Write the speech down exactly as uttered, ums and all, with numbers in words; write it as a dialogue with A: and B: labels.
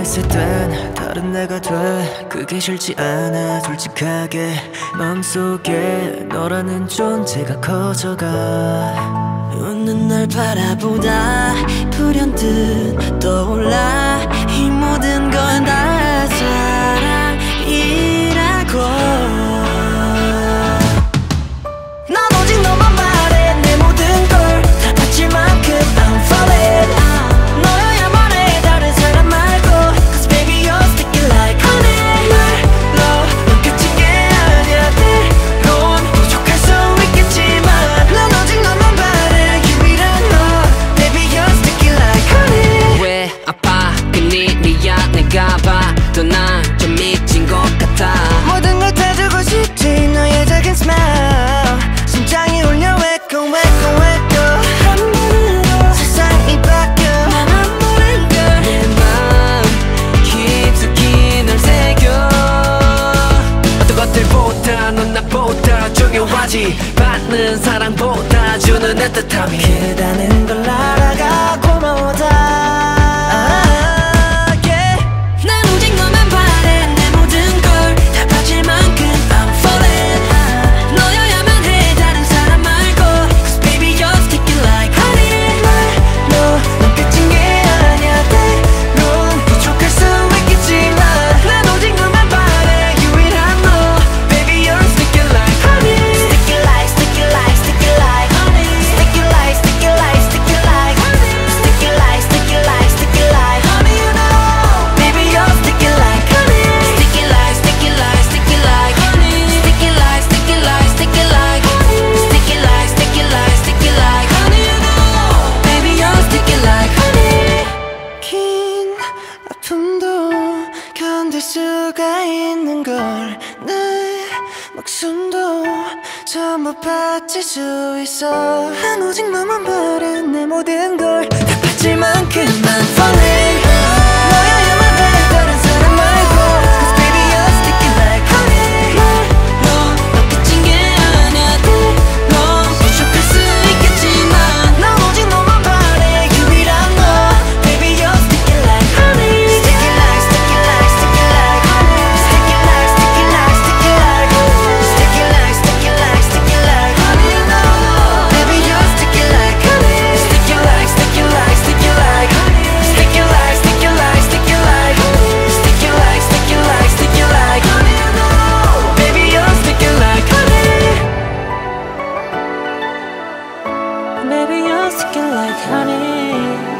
A: 있을 땐 다른 내가 돼. 그게 싫지 않아 솔직하게. 마음속에 너라는 존재가 커져가.
B: 웃는 널 바라보다 불현듯 떠올라. 이 모든 건 다 사랑이라고. 난 오직 너만 바래. 내 모든 걸 다 바칠 만큼 I'm falling. 너여야만 해 다른 사람 말고. Cause baby you're sticking like honey. 말로 넌 끝인 게 아니야. 때론 부족할 수 있겠지만 난 오직 너만 바래. 유일한 너 baby you're sticking like honey.
C: 왜 아파 괜히 네야 내가 봐도 난 좀 미친 것 같아.
B: 모든 걸 다 주고 싶지 너의 작은 smile. 심장이 울려 왜고 왜고 왜고. 한 번으로 세상이 바뀌어. 난 안 모른 걸.
C: 내 맘 깊숙이 널 새겨. 어떤 것들보다 넌 나보다 중요하지. 받는 사랑보다 주는 애틋함이
B: 그다는 걸 알아가 고마워 다. 난 오직 너만 바래. 내 모든 걸 다 바칠 만큼 I'm falling. 너여야만 해 다른 사람 말고. Cause baby you're sticking like honey. 말로 넌 끝인 게 아니야. 때론 부족할 수 있겠지만 난 오직 너만 바래. 유일한 너 baby you're sticking like honey. Sticking like sticking like sticking like honey. Sticking like sticking like sticking like honey. Sticking like sticking like sticking like honey. You know baby you're sticking like honey. Sticking like sticking like sticking like honey. Sticking like sticking like sticking like honey. Sticking like sticking like sticking like honey. You know baby you're sticking like honey. 긴 아픔도 견딜 수가 있는 걸. 내 목숨도 전부 바칠 수 있어. 난 오직 너만 바래. 내 모든 걸 다 바칠 만큼 I'm falling. 너여야만 해 다른 사람 말고. Cause baby you're sticking like honey. 말로 넌 끝인 게 아니야. 때론 부족할 수 있겠지만 난 오직 너만 바래. 유일한 너 baby you're sticking like honey. Sticking like sticking like sticking like honey. Sticking like sticking like sticking like honey. Sticking like sticking like sticking like honey. You know baby you're sticking like honey. Sticking like sticking like sticking like honey. Sticking like sticking like sticking like honey. Sticking like sticking like sticking like honey. You know baby you're sticking like honey. Baby you're sticking like honey.